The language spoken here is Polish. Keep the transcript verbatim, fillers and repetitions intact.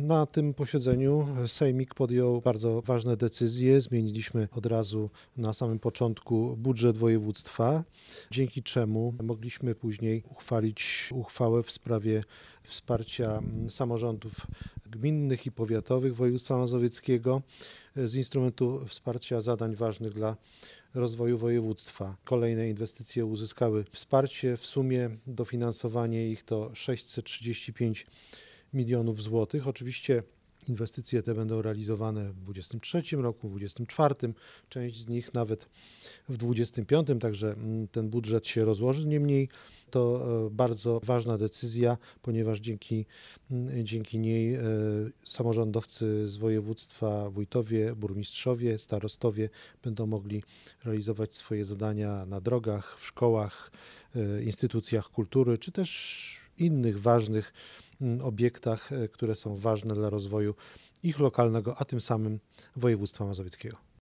Na tym posiedzeniu Sejmik podjął bardzo ważne decyzje. Zmieniliśmy od razu na samym początku budżet województwa, dzięki czemu mogliśmy później uchwalić uchwałę w sprawie wsparcia samorządów gminnych i powiatowych województwa mazowieckiego z instrumentu wsparcia zadań ważnych dla rozwoju województwa. Kolejne inwestycje uzyskały wsparcie. W sumie dofinansowanie ich to sześćset trzydzieści pięć milionów złotych. Oczywiście inwestycje te będą realizowane w dwudziestym trzecim roku, w dwudziestym czwartym, część z nich nawet w dwudziestym piątym, także ten budżet się rozłoży. Niemniej to bardzo ważna decyzja, ponieważ dzięki, dzięki niej samorządowcy z województwa, wójtowie, burmistrzowie, starostowie będą mogli realizować swoje zadania na drogach, w szkołach, instytucjach kultury, czy też innych ważnych obiektach, które są ważne dla rozwoju ich lokalnego, a tym samym województwa mazowieckiego.